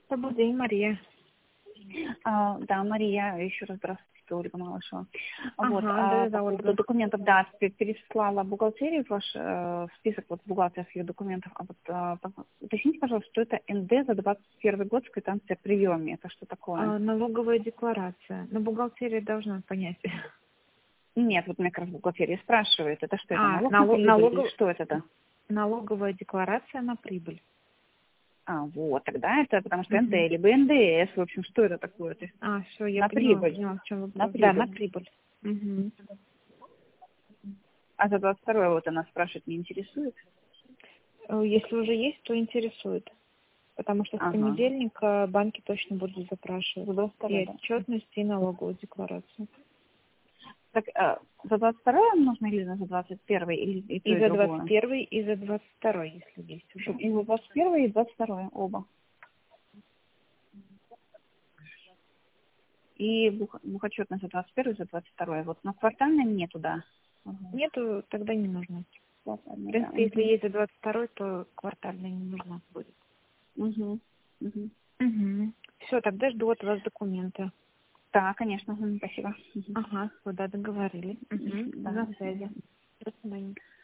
Добрый день, Мария. Да, Мария, еще раз здравствуйте, Ольга Малышева. Вот, Да, по Ольга. поводу документов, да, переслала бухгалтерию ваш список вот бухгалтерских документов. Уточните, пожалуйста, что это НД за 21 год с квитанцией о приеме. Это что такое? Налоговая декларация. Но бухгалтерия должна понять. Нет, вот меня как раз бухгалтерия спрашивает, это что, это налог на прибыль или что это? Налоговая декларация на прибыль. Вот, тогда это потому что НД, либо НДС, в общем, что это такое? То есть Все, я на поняла, прибыль. в чем вопрос. На Да, прибыль. на прибыль. А за 22 вот она спрашивает, не интересует? Если уже есть, то интересует. Потому что с понедельника банки точно будут запрашивать. За 22, И да. отчетность, и налоговую декларацию. Так, за 22 нужно или за 21 или и то, И и за другое? 21, и за 22, если есть уже. И за 21 и 22 оба. И бухотчетность за 21 и за 22. Вот, но квартальной нету, да. Нету, тогда не нужно. В Квартальной, да. принципе, если есть за 22, то квартальная не нужна будет. Все, тогда жду от вас документы. Да, конечно. Спасибо. Ага, куда договорились. Да. На связи. До свидания.